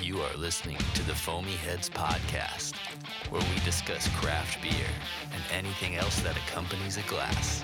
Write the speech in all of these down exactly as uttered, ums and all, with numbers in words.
You are listening to the Foamy Heads Podcast, where we discuss craft beer and anything else that accompanies a glass.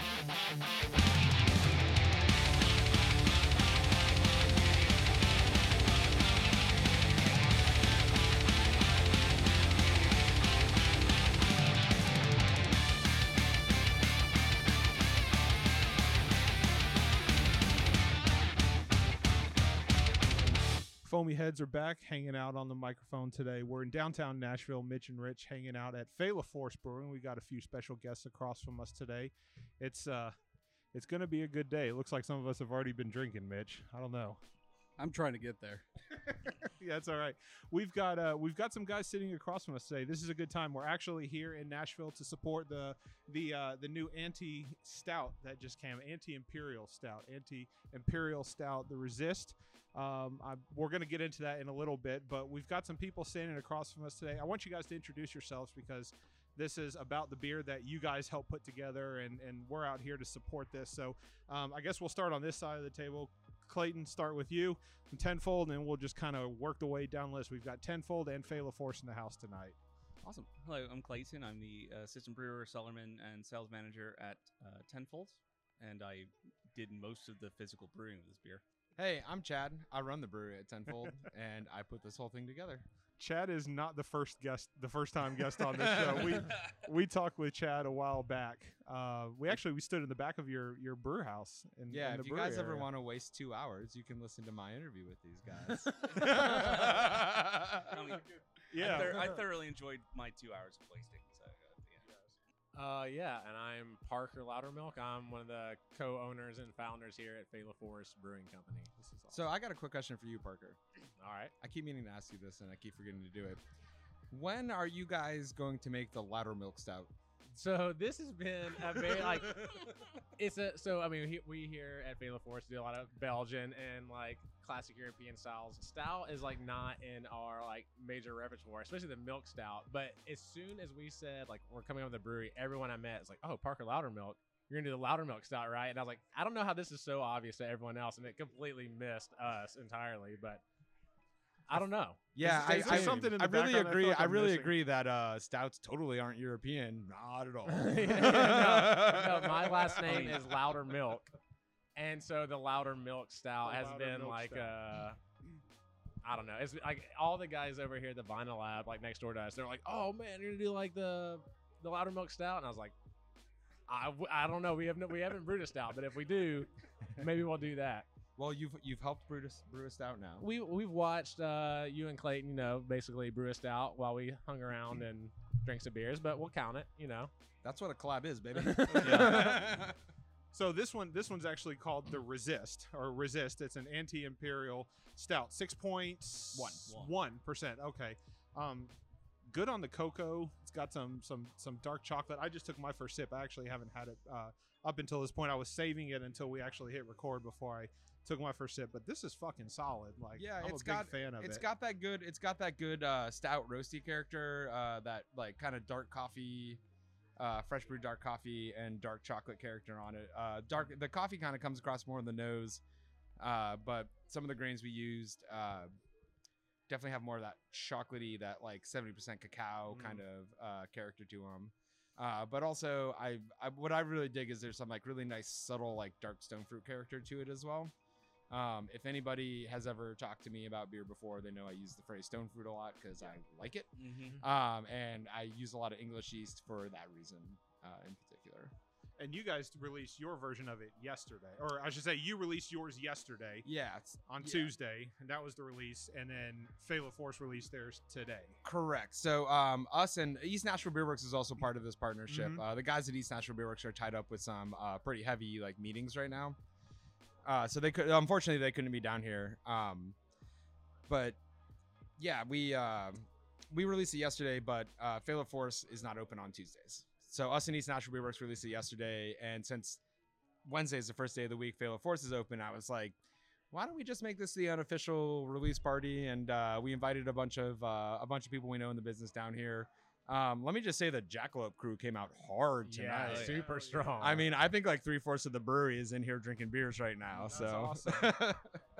Foamy Heads are back, hanging out on the microphone today. We're in downtown Nashville. Mitch and Rich hanging out at Fela Force Brewing. We got a few special guests across from us today. It's uh, it's going to be a good day. It looks like some of us have already been drinking, Mitch. I don't know. I'm trying to get there. Yeah, it's all right. We've got uh, we've got some guys sitting across from us today. This is a good time. We're actually here in Nashville to support the the uh, the new anti stout that just came, anti imperial stout, anti imperial stout, the Resist. Um, I, we're going to get into that in a little bit, but we've got some people standing across from us today. I want you guys to introduce yourselves because this is about the beer that you guys helped put together, and, and we're out here to support this. So um, I guess we'll start on this side of the table. Clayton, start with you and Tenfold, and we'll just kind of work the way down the list. We've got Tenfold and Fela Force in the house tonight. Awesome. Hello, I'm Clayton. I'm the uh, assistant brewer, cellarman, and sales manager at uh, Tenfold, and I did most of the physical brewing of this beer. Hey, I'm Chad. I run the brewery at Tenfold, and I put this whole thing together. Chad is not the first guest, the first time guest on this show. We we talked with Chad a while back. Uh, we actually we stood in the back of your your brew house. In, yeah, in the if you guys area. ever want to waste two hours, you can listen to my interview with these guys. I mean, yeah, I, thor- I thoroughly enjoyed my two hours of wasting. So, uh, yeah. Uh, yeah, and I'm Parker Loudermilk. I'm one of the co-owners and founders here at Fela Force Brewing Company. This is awesome. So I got a quick question for you, Parker. All right. I keep meaning to ask you this, and I keep forgetting to do it. When are you guys going to make the Loudermilk Stout? So this has been a very like it's a so I mean we, we here at Fela Force do a lot of Belgian and like classic European styles. Stout is like not in our like major repertoire, especially the milk stout. But as soon as we said like we're coming up with the brewery, everyone I met is like, oh, Parker Loudermilk, you're gonna do the Loudermilk Stout, right? And I was like, I don't know how this is so obvious to everyone else, and it completely missed us entirely, but. I don't know. Yeah, Is- is I, there I, something in the I really background I feel agree. like I I'm really missing? agree that uh, stouts totally aren't European. Not at all. no, no, my last name is Louder Milk, and so the Louder Milk Stout The has Louder been Milk like Stout. uh I don't know. It's like all the guys over here at the Vinyl Lab, like next door to us, they're like, "Oh man, you're gonna do like the the Louder Milk Stout," and I was like, "I, w- I don't know. We haven't we haven't brewed a stout, but if we do, maybe we'll do that." Well, you've you've helped brew a, brew a stout now. We we've watched uh, you and Clayton, you know, basically brew a stout while we hung around and drank some beers, but we'll count it, you know. That's what a collab is, baby. So this one, this one's actually called the Resist or Resist. It's an anti-imperial stout, six point one percent. Okay, um, good on the cocoa. It's got some some some dark chocolate. I just took my first sip. I actually haven't had it uh, up until this point. I was saving it until we actually hit record before I took my first sip. But this is fucking solid. Like, Yeah, I'm it's a big got fan of it's it. got that good it's got that good uh, stout roasty character, uh, that like kind of dark coffee, uh, fresh brewed dark coffee and dark chocolate character on it. Uh, dark the coffee kind of comes across more in the nose, uh, but some of the grains we used uh, definitely have more of that chocolatey, that like seventy percent cacao Mm. kind of uh, character to them. Uh, but also, I, I what I really dig is there's some like really nice subtle like dark stone fruit character to it as well. Um, if anybody has ever talked to me about beer before, they know I use the phrase stone fruit a lot because I like it. Mm-hmm. Um, and I use a lot of English yeast for that reason uh, in particular. And you guys released your version of it yesterday, or I should say, you released yours yesterday. Yeah, it's On yeah. Tuesday, and that was the release, and then Fela Force released theirs today. Correct. So um, us and East Nashville Beer Works is also part of this partnership. Mhm. Uh, the guys at East Nashville Beer Works are tied up with some uh, pretty heavy like meetings right now. Uh, so they could, unfortunately, they couldn't be down here. Um, but yeah, we uh, we released it yesterday, but uh, Fela Force is not open on Tuesdays. So us and East Nashville Beer Works released it yesterday, and since Wednesday is the first day of the week, Fela Force is open. I was like, why don't we just make this the unofficial release party? And uh, we invited a bunch of uh, a bunch of people we know in the business down here. Um, let me just say the Jackalope crew came out hard tonight. Yeah, super strong. I mean, I think like three fourths of the brewery is in here drinking beers right now. That's so awesome.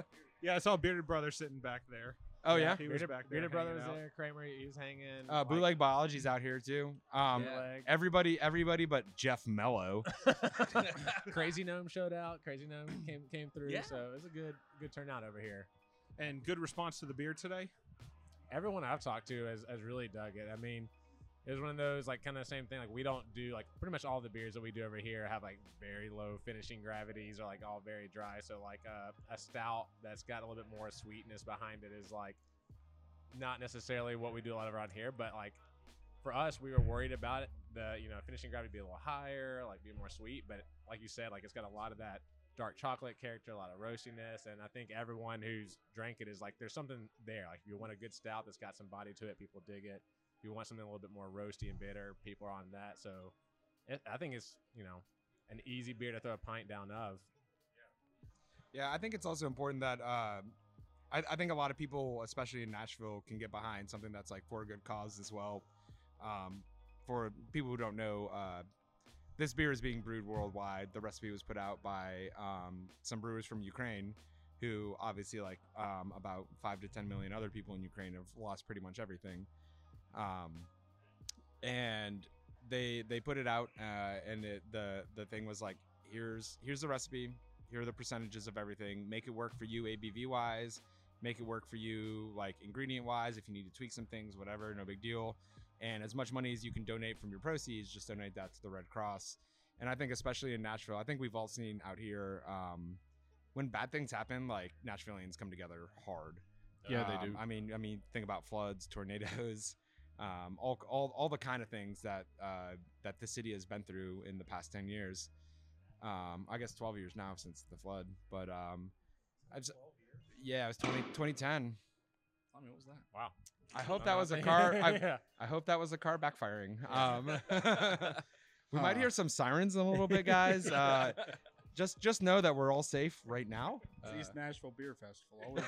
Yeah, I saw Bearded Brother sitting back there. Oh yeah. He was Bearded, back there. Bearded Brother was hanging out. there. Kramer, he was hanging. Uh, like, Bootleg Biology's out here too. Um, Bootleg. everybody, everybody, but Jeff Mello. Crazy Gnome showed out. Crazy Gnome came came through. Yeah. So it was a good good turnout over here. And good response to the beer today. Everyone I've talked to has, has really dug it. I mean, it was one of those like kind of same thing. Like we don't do like pretty much all the beers that we do over here have like very low finishing gravities or like all very dry. So like uh, a stout that's got a little bit more sweetness behind it is like not necessarily what we do a lot around here, but like for us, we were worried about it. The you know finishing gravity be a little higher, like be more sweet. But like you said, like it's got a lot of that dark chocolate character, a lot of roastiness, and I think everyone who's drank it is like there's something there. Like if you want a good stout that's got some body to it, people dig it. If you want something a little bit more roasty and bitter, people are on that. So it, I think it's you know an easy beer to throw a pint down of. Yeah, I think it's also important that uh, I, I think a lot of people, especially in Nashville, can get behind something that's like for a good cause as well. Um, for people who don't know, uh, this beer is being brewed worldwide. The recipe was put out by um, some brewers from Ukraine, who obviously, like um, about five to ten million other people in Ukraine, have lost pretty much everything. Um, and they they put it out, uh, and it, the the thing was like, here's here's the recipe. Here are the percentages of everything. Make it work for you A B V wise. Make it work for you like ingredient wise. If you need to tweak some things, whatever, no big deal. And as much money as you can donate from your proceeds, just donate that to the Red Cross. And I think especially in Nashville, I think we've all seen out here um, when bad things happen, like Nashvillians come together hard. Yeah, Um, they do. I mean, I mean, think about floods, tornadoes, um, all, all, all the kind of things that uh, that the city has been through in the past ten years. Um, I guess twelve years now since the flood, but um, I just, yeah, it was twenty, twenty ten. I mean, what was that? Wow. I hope that was a car. I, Yeah. I hope that was a car backfiring. Um, we might Uh. hear some sirens in a little bit, guys. Uh, just just know that we're all safe right now. It's Uh, East Nashville Beer Festival. Always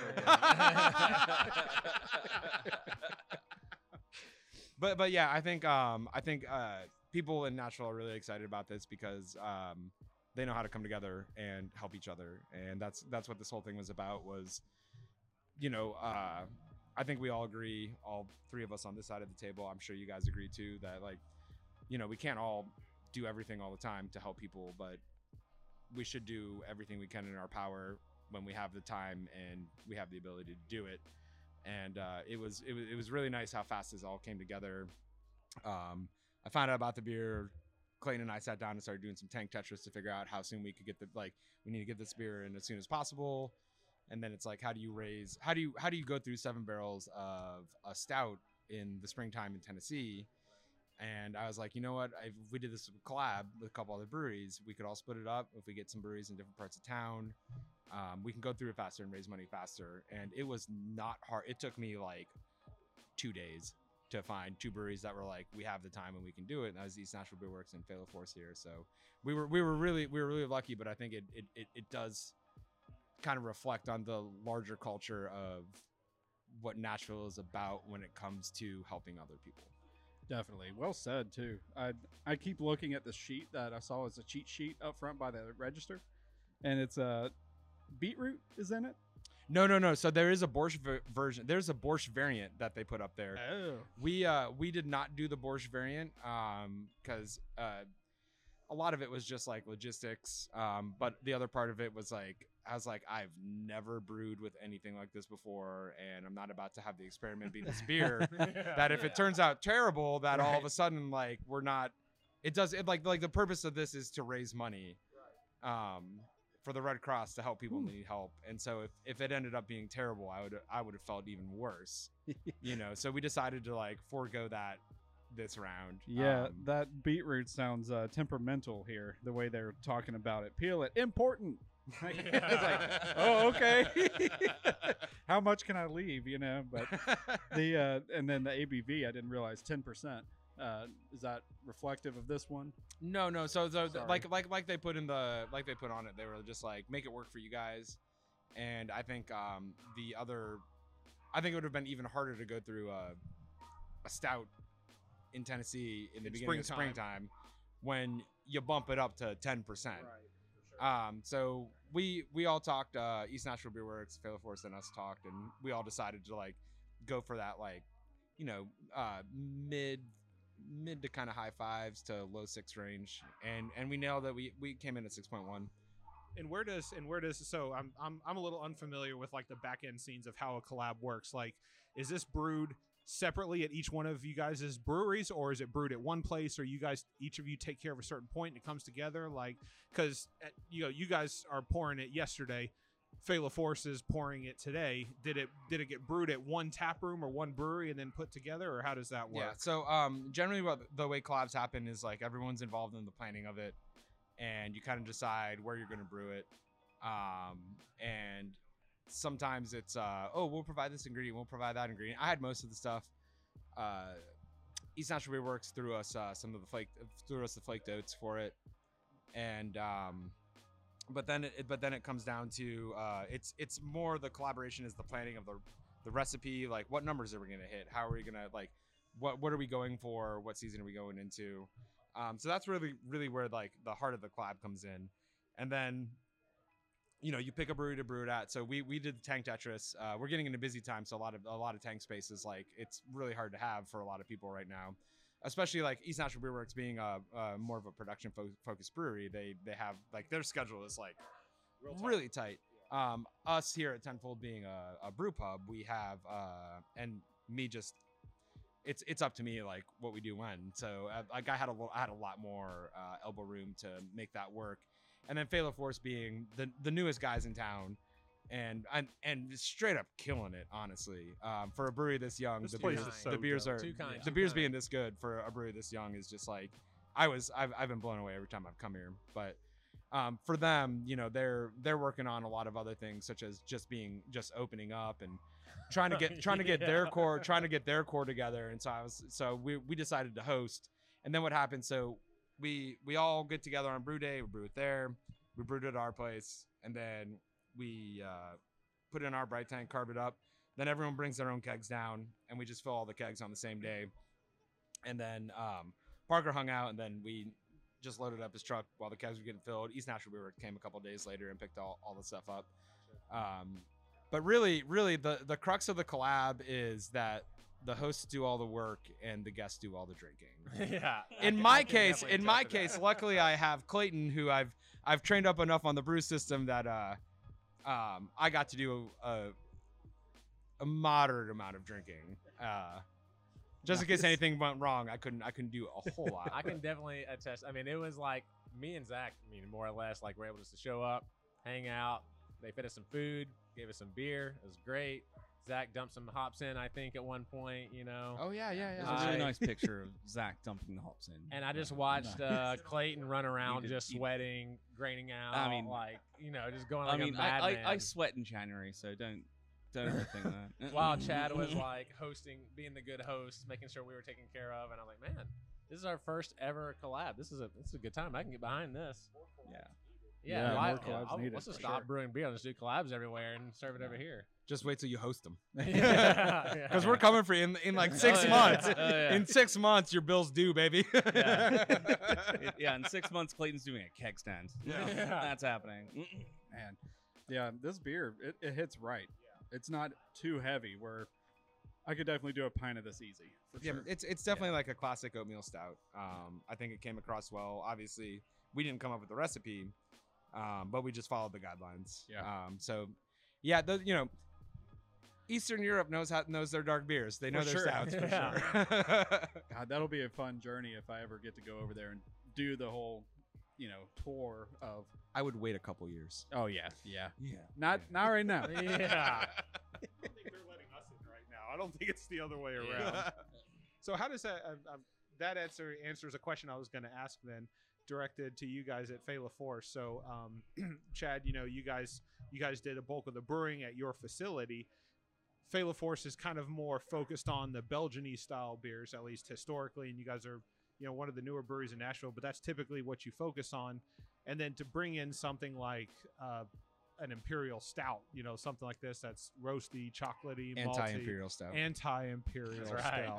but but yeah, I think um, I think uh, people in Nashville are really excited about this because um, they know how to come together and help each other, and that's that's what this whole thing was about. Was you know. Uh, I think we all agree, all three of us on this side of the table, I'm sure you guys agree too, that like, you know, we can't all do everything all the time to help people, but we should do everything we can in our power when we have the time and we have the ability to do it. And uh, it was it was it was really nice how fast this all came together. Um, I found out about the beer. Clayton and I sat down and started doing some tank Tetris to figure out how soon we could get the like we need to get this beer in as soon as possible. And then it's like, how do you raise, how do you, how do you go through seven barrels of a stout in the springtime in Tennessee? And I was like, you know what? If we did this collab with a couple other breweries, we could all split it up. If we get some breweries in different parts of town, um, we can go through it faster and raise money faster. And it was not hard. It took me like two days to find two breweries that were like, we have the time and we can do it. And that was East Nashville Beer Works and Phallo Force here. So we were, we were really, we were really lucky, but I think it, it, it, it does kind of reflect on the larger culture of what Nashville is about when it comes to helping other people. Definitely. Well said, too. I I keep looking at the sheet that I saw as a cheat sheet up front by the register, and it's a uh, beetroot is in it. No, no, no. So there is a borscht ver- version. There's a borscht variant that they put up there. Oh. We uh we did not do the borscht variant um because uh a lot of it was just like logistics, um but the other part of it was like I was like I've never brewed with anything like this before, and I'm not about to have the experiment be this beer that if it turns out terrible, that all of a sudden like we're not. It does it like like the purpose of this is to raise money, um for the Red Cross to help people who need help, and so if if it ended up being terrible, I would I would have felt even worse, you know. So we decided to like forego that this round. Yeah, Um, that beetroot sounds uh, temperamental here. The way they're talking about it, peel it, important. It's like, oh, okay. How much can I leave? You know, but the uh, and then the A B V, I didn't realize ten percent. Uh, is that reflective of this one? No, no. So, so Sorry. like, like, like they put in the, like they put on it. They were just like, make it work for you guys. And I think um, the other, I think it would have been even harder to go through a, a stout in Tennessee in the In beginning springtime. of springtime when you bump it up to ten percent. Um, so we we all talked. Uh, East Nashville Beer Works, Fail Force, and us talked, and we all decided to like go for that like, you know, uh, mid mid to kind of high fives to low six range, and and we nailed it. We we came in at six point one. And where does and where does so I'm I'm I'm a little unfamiliar with like the back end scenes of how a collab works. Like, is this brewed separately at each one of you guys' breweries, or is it brewed at one place, or you guys each of you take care of a certain point and it comes together? Like, because you know you guys are pouring it yesterday, Fela Force is pouring it today. Did it did it get brewed at one tap room or one brewery and then put together, or how does that work? Yeah. So um, generally, what the way collabs happen is like everyone's involved in the planning of it, and you kind of decide where you're going to brew it. Um, and sometimes it's, uh, oh, we'll provide this ingredient, we'll provide that ingredient. I had most of the stuff. Uh, East Nashville Beer Works threw us uh, some of the flake, threw us the flaked oats for it, and um, but then it, but then it comes down to uh, it's it's more the collaboration is the planning of the the recipe, like what numbers are we gonna hit, how are we gonna like, what what are we going for, what season are we going into. Um, so that's really, really where like the heart of the collab comes in, and then, you know, you pick a brewery to brew it at. So we we did the tank Tetris. Uh, we're getting into busy time, so a lot of a lot of tank spaces, like it's really hard to have for a lot of people right now, especially like East Nashville Beer Works being a, a more of a production fo- focused brewery. They they have like their schedule is like really tight. Um, us here at Tenfold being a, a brew pub, we have uh, and me just. It's it's up to me like what we do when. So uh, like I had a lo- I had a lot more uh, elbow room to make that work, and then Fela Force being the the newest guys in town, and and and straight up killing it honestly. Um, for a brewery this young, This the place beers, is so the beers dope. are Too kind, the too beers kind. being this good for a brewery this young is just like I was I've I've been blown away every time I've come here. But um, for them, you know, they're they're working on a lot of other things such as just being just opening up and trying to get trying to get their Yeah. core trying to get their core together. And so I was so we we decided to host. And then what happened, so we we all get together on brew day, we brew it there, we brewed it at our place, and then we uh, put it in our bright tank, carb it up. Then everyone brings their own kegs down, and we just fill all the kegs on the same day. And then um, Parker hung out, and then we just loaded up his truck while the kegs were getting filled. East Nashville Beer Works came a couple days later and picked all, all the stuff up. Um, but really, really, the, the crux of the collab is that the hosts do all the work and the guests do all the drinking. yeah. I In can- I my can case, definitely in my attest to that. case, luckily I have Clayton, who I've I've trained up enough on the brew system that uh, um, I got to do a, a moderate amount of drinking. Uh, just in case anything went wrong, I couldn't I couldn't do a whole lot. I can definitely attest. I mean, it was like me and Zach, I mean, more or less, like we're able just to show up, hang out. They fed us some food, gave us some beer. It was great. Zach dumped some hops in, I think, at one point, you know. Oh yeah, yeah, There's yeah. a really I- nice picture of Zach dumping the hops in. And I just Yeah, watched nice. uh, Clayton run around, did- just you- sweating, graining out. I mean- like, you know, just going I like mean, a I, I, madman. I sweat in January, so don't don't overthink that. While Chad was like hosting, being the good host, making sure we were taken care of, and I'm like, man, this is our first ever collab. This is a this is a good time. I can get behind this. yeah. Yeah, Yeah, why- more collabs I'll- needed, let's just for stop sure. brewing beer. Let's do collabs everywhere and serve it over here. Just wait till you host them. Yeah. Because we're coming for you in, in like six Oh, yeah. months. Oh, yeah. In six months, your bill's due, baby. Yeah. yeah, in six months, Clayton's doing a keg stand. Yeah. That's happening. Man, yeah, this beer it, it hits right. It's not too heavy. Where I could definitely do a pint of this easy for Yeah, sure. it's it's definitely like a classic oatmeal stout. Um, I think it came across well. Obviously, we didn't come up with the recipe, um, but we just followed the guidelines. Yeah. Um, so, yeah, the, you know, Eastern Europe knows how knows their dark beers. They know For their sure. stouts for Yeah. sure. God, that'll be a fun journey if I ever get to go over there and do the whole, you know, tour of. I would wait a couple years. Oh yeah, yeah. Yeah. Not not right now. yeah. I don't think they're letting us in right now. I don't think it's the other way around. So how does that uh, um, that answer answers a question I was going to ask then, directed to you guys at Fela Force. So um, Chad, you know, you guys you guys did a bulk of the brewing at your facility. Fela Force is kind of more focused on the Belgian-y style beers, at least historically, and you guys are, you know, one of the newer breweries in Nashville, but that's typically what you focus on. And then to bring in something like uh, an imperial stout, you know, something like this that's roasty, chocolatey, malty, Anti-imperial stout. anti-imperial That's right. stout.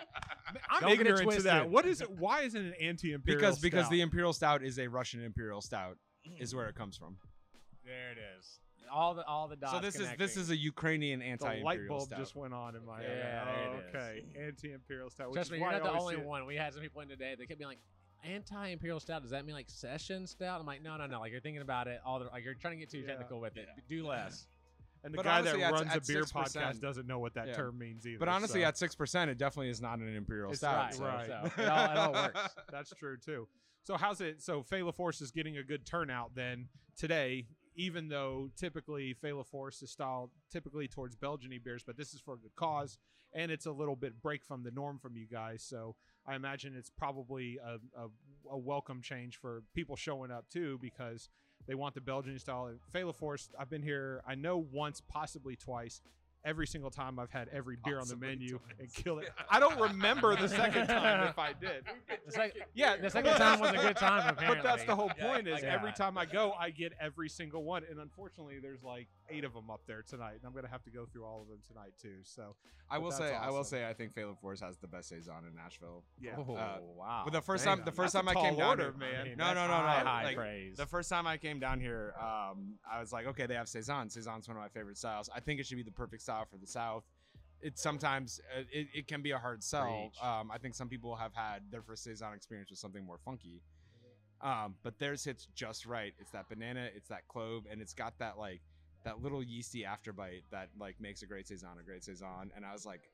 I'm Don't get it ignorant to that. twisted. What is it? Why is it an anti-imperial because because stout? the imperial stout is a Russian imperial stout, is where it comes from. There it is. All the all the dots. So this is this connecting. is a Ukrainian The anti-imperial light bulb stout. just went on in my Yeah, head. there Oh, it is. okay. Anti-imperial stout. Which Trust is me, why you're I not the always only see it- one. We had some people in today. They kept being like, "Anti-imperial stout. Does that mean like session stout?" I'm like, "No, no, no. Like you're thinking about it. All the like you're trying to get too Yeah. technical with it. Do less." And the But guy honestly, that at- runs at a beer six percent podcast doesn't know what that Yeah. term means either. But honestly, so. at six percent, it definitely is not an imperial It's stout. right, so- right. So it all, it all works. That's true too. So how's it? So Fela Force is getting a good turnout then today, even though typically Fela Force is styled typically towards Belgian beers, but this is for a good cause, and it's a little bit break from the norm from you guys. So I imagine it's probably a, a, a welcome change for people showing up too, because they want the Belgian style. And Fela Force, I've been here, I know once, possibly twice. Every single time I've had every beer on the Possibly menu twice. and kill it. I don't remember the second time if I did. The sec- Yeah, the second time was a good time. Apparently. But that's the whole Yeah, point is I every got it. time I go, I get every single one. And unfortunately, there's like eight of them up there tonight. And I'm going to have to go through all of them tonight too. So, I But will that's say, I will awesome. say, I think Phelan Force has the best saison in Nashville. yeah. Oh Uh, wow! But the first Dang, time, the that's first a time I tall came down order, here, man. I mean, No, that's no, no, high, no, High like, praise. the first time I came down here, um, I was like, okay, they have saison. Saison's one of my favorite styles. I think it should be the perfect style for the South. It sometimes uh, it, it can be a hard sell. Preach. Um, I think some people have had their first saison experience with something more funky. Um, but theirs hits just right. It's that banana, it's that clove, and it's got that like that little yeasty afterbite that like makes a great saison a great saison. And I was like,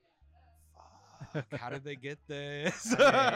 fuck, how did they get this?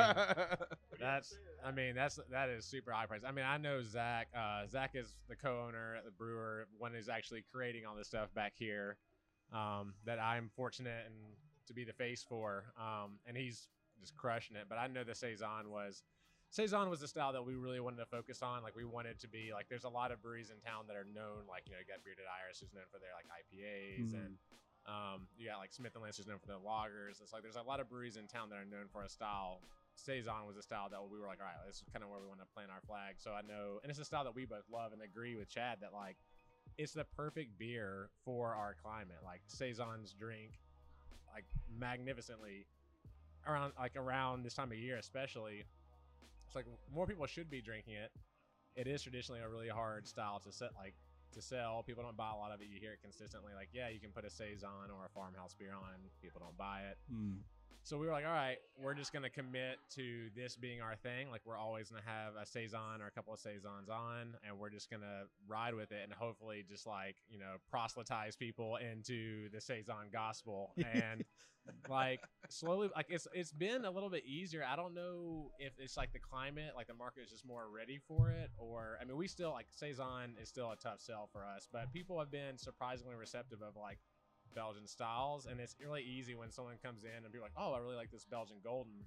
That's, I mean, that's that is super high price. I mean, I know Zach. Uh, Zach is the co-owner at the brewer, one who's actually creating all this stuff back here. Um, that I'm fortunate and to be the face for. Um, and he's just crushing it. But I know the saison was, saison was the style that we really wanted to focus on. Like we wanted to be like, there's a lot of breweries in town that are known, like you know, you got Bearded Iris, who's known for their like I P As, Mm. and um, you got like Smith and Lance, who's known for their lagers. It's like there's a lot of breweries in town that are known for a style. Saison was a style that we were like, all right, this is kind of where we want to plant our flag. So I know, and it's a style that we both love and agree with Chad that like it's the perfect beer for our climate. Like saisons drink like magnificently around like around this time of year, especially. It's like more people should be drinking it. It is traditionally a really hard style to set like to sell. People don't buy a lot of it. You hear it consistently. Like, yeah, you can put a saison or a farmhouse beer on. People don't buy it. Mm. So we were like, all right, we're just going to commit to this being our thing. Like, we're always going to have a saison or a couple of saisons on, and we're just going to ride with it and hopefully just like, you know, proselytize people into the saison gospel. And like slowly, like it's it's been a little bit easier. I don't know if it's like the climate, like the market is just more ready for it, or I mean, we still like saison is still a tough sell for us, but people have been surprisingly receptive of like Belgian styles, and it's really easy when someone comes in and be like, oh, I really like this Belgian golden,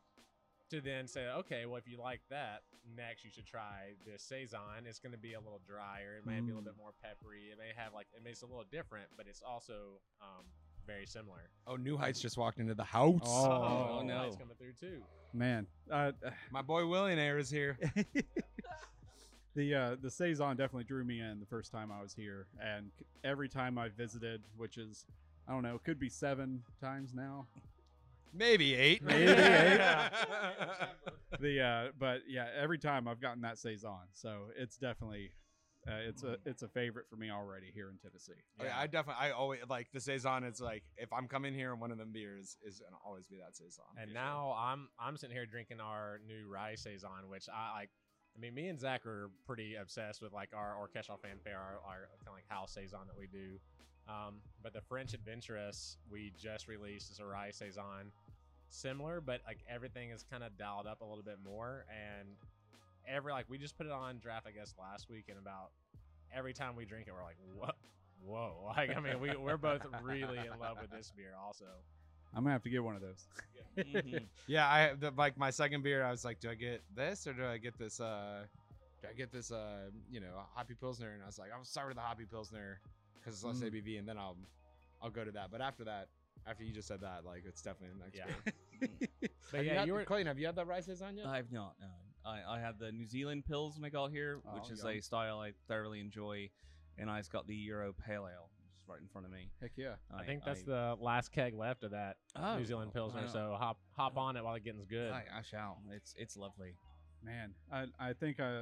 to then say, okay, well, if you like that, next you should try this saison. It's going to be a little drier, it may be a little Mm. bit more peppery, it may have like it makes it a little different, but it's also um very similar. Oh, New Heights just walked into the house. Oh, no, no. it's coming through too. Man, uh, My boy Willionaire is here. the uh, the saison definitely drew me in the first time I was here, and c- every time I visited, which is I don't know, could be seven times now. Maybe eight. Maybe eight. The uh, but yeah, every time I've gotten that saison, so it's definitely uh, it's a it's a favorite for me already here in Tennessee. Oh, yeah, I definitely, I always like the saison. It's like if I'm coming here and one of them beers is gonna always be that saison. And for sure. now I'm I'm sitting here drinking our new rye saison, which I like. I mean, me and Zach are pretty obsessed with like our Orchestral Fanfare, our, our kind of like house saison that we do. Um, but the French Adventurous we just released is a rye saison, similar, but like everything is kind of dialed up a little bit more. And every like we just put it on draft, I guess, last week, and about every time we drink it, we're like, what? Whoa! Like I mean, we we're both really in love with this beer, also. I'm gonna have to get one of those. Mhm. Yeah, I the, like my second beer. I was like, do I get this or do I get this? Uh, do I get this? Uh, you know, hoppy pilsner? And I was like, I'll start with the hoppy pilsner because it's less Mm. A B V, and then I'll I'll go to that. But after that, after you just said that, like it's definitely the next Yeah. beer. But Have yeah, you, had, you were Clayton, have you had that rice saison yet? I've not. No. I, I have the New Zealand Pils when I got here, which Oh, is yum. a style I thoroughly enjoy, and I've got the Euro Pale Ale just right in front of me. Heck yeah. I think that's the last keg left of that Oh, New Zealand Pilsner. wow. So hop hop on it while it getting's good. I, I shall. It's it's lovely. Man, I I think uh,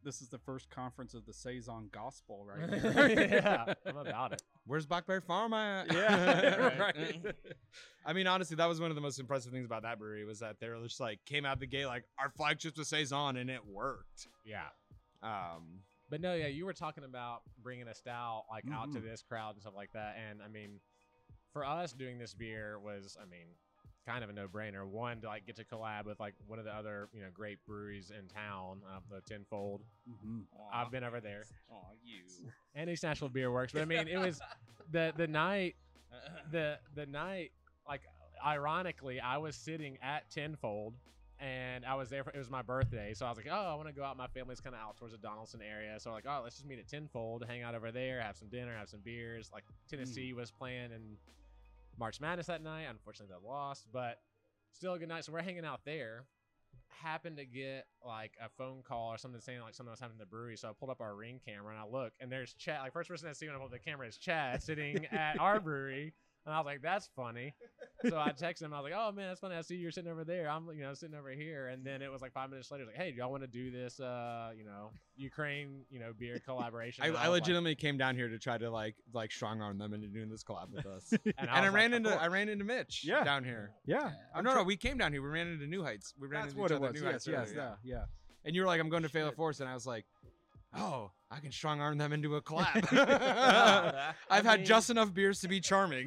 this is the first conference of the Saison Gospel, right here. Yeah, I'm about it. Where's Blackberry Farm at? Yeah, right. I mean, honestly, that was one of the most impressive things about that brewery was that they were just like came out the gate like our flagship's a saison, and it worked. Yeah. Um, But no, yeah, you were talking about bringing a stout like out to Mhm. this crowd and stuff like that, and I mean, for us doing this beer was, I mean, kind of a no-brainer. One, to like get to collab with like one of the other you know great breweries in town, uh, the Tenfold. Mhm. I've been over there, Aw, you. and East Nashville Beer Works. But I mean, it was the the night, the the night. Like, ironically, I was sitting at Tenfold. And I was there for, it was my birthday. So I was like, oh, I want to go out. My family's kind of out towards the Donaldson area. So like, oh, let's just meet at Tenfold, hang out over there, have some dinner, have some beers. Like Tennessee was playing in March Madness that night. Unfortunately, they lost, but still a good night. So we're hanging out there. Happened to get like a phone call or something saying like something was happening in the brewery. So I pulled up our Ring camera and I look, and there's Chad. Like, first person I see when I pull up the camera is Chad sitting at our brewery. And I was like, that's funny. So I texted him. I was like, oh, man, that's funny. I see you're sitting over there. I'm, you know, sitting over here. And then it was like five minutes later. Like, hey, do y'all want to do this, uh, you know, Ukraine, you know, beer collaboration? I, And I was like- legitimately came down here to try to like like strong arm them into doing this collab with us, and and I, I was ran like, into of I course. ran into Mitch Yeah. down here. Yeah. Oh, no, no, we came down here. We ran into New Heights. We ran That's into what each it other at was. New Yes, Heights yes, earlier, yeah, yeah. And you were like, I'm going to Phala Force, and I was like, oh, I can strong arm them into a collab. I I've had mean- just enough beers to be charming.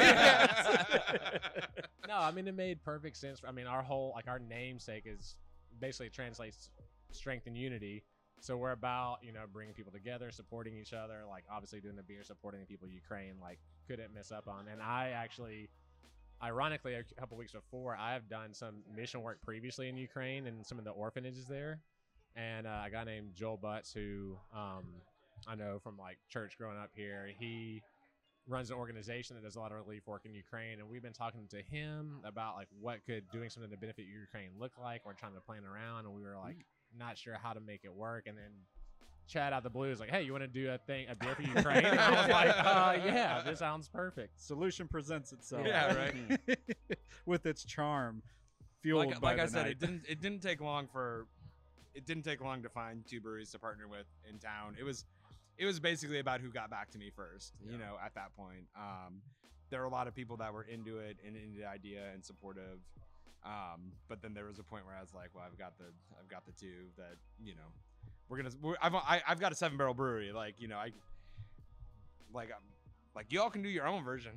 No, I mean, it made perfect sense. I mean, our whole, like, our namesake is basically translates strength and unity. So we're about, you know, bringing people together, supporting each other, like, obviously doing the beer, supporting the people of Ukraine, like, couldn't miss up on. And I actually, ironically, a couple weeks before, I have done some mission work previously in Ukraine and some of the orphanages there. And uh, a guy named Joel Butts, who um, I know from, like, church growing up here, he runs an organization that does a lot of relief work in Ukraine, and we've been talking to him about like what could doing something to benefit Ukraine look like. We're trying to plan around, and we were like not sure how to make it work. And then Chad out the blue is like, "Hey, you want to do a thing, a beer for Ukraine?" And I was like, uh, "Yeah, this sounds perfect." Solution presents itself. Yeah, right. With its charm, fueled like by like I the said, night. it didn't it didn't take long for it didn't take long to find two breweries to partner with in town. It was it was basically about who got back to me first. You know, at that point, um, there were a lot of people that were into it and into the idea and supportive. Um, but then there was a point where I was like, well, I've got the I've got the two that you know we're gonna we're, I've I, I've got a seven barrel brewery. Like you know I like I'm like y'all can do your own version.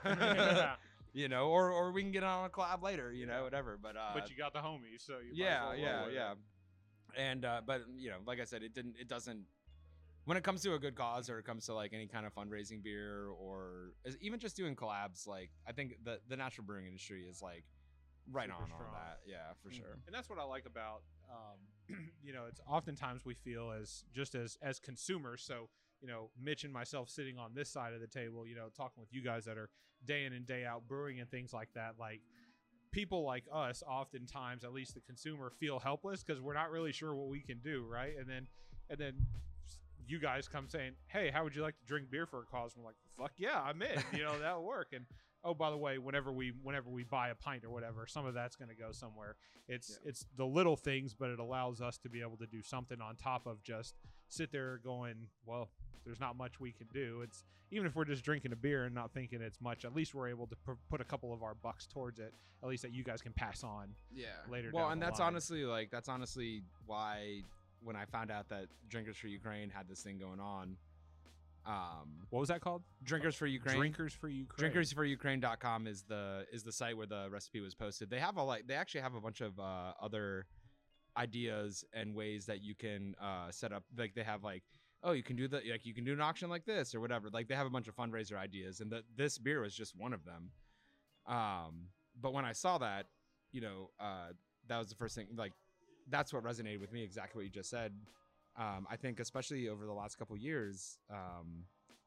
You know, or or we can get on a collab later, you know, whatever. But uh, But you got the homies, so you might as yeah, well roll yeah, with yeah. it. And uh, but you know, like I said, it didn't, it doesn't. When it comes to a good cause, or it comes to like any kind of fundraising beer, or is- even just doing collabs, like I think the the natural brewing industry is like right Super on strong. on that. Yeah, for sure. And that's what I like about, um, you know, it's oftentimes we feel as just as as consumers. So, you know, Mitch and myself sitting on this side of the table, you know, talking with you guys that are day in and day out brewing and things like that. Like people like us, oftentimes, at least the consumer, feel helpless because we're not really sure what we can do, right? And then, and then. You guys come saying, "Hey, how would you like to drink beer for a cause?" And we're like, "Fuck yeah, I'm in." You know, that'll work. And oh, by the way, whenever we whenever we buy a pint or whatever, some of that's going to go somewhere. It's Yeah. it's the little things, but it allows us to be able to do something on top of just sit there going, "Well, there's not much we can do." It's even if we're just drinking a beer and not thinking it's much, at least we're able to p- put a couple of our bucks towards it. At least that you guys can pass on. Yeah. Later Well, down and the that's line. honestly like that's honestly why when I found out that Drinkers for Ukraine had this thing going on, um, What was that called? Drinkers for Ukraine. Drinkers for Ukraine. drinkers for ukraine dot com is the is the site where the recipe was posted. They have a like they actually have a bunch of uh, other ideas and ways that you can uh, set up. Like they have like oh you can do the like you can do an auction like this or whatever. Like they have a bunch of fundraiser ideas, and that this beer was just one of them. Um, but when I saw that, you know, uh, that was the first thing. Like that's what resonated with me. Exactly what you just said. Um, I think especially over the last couple years. Um,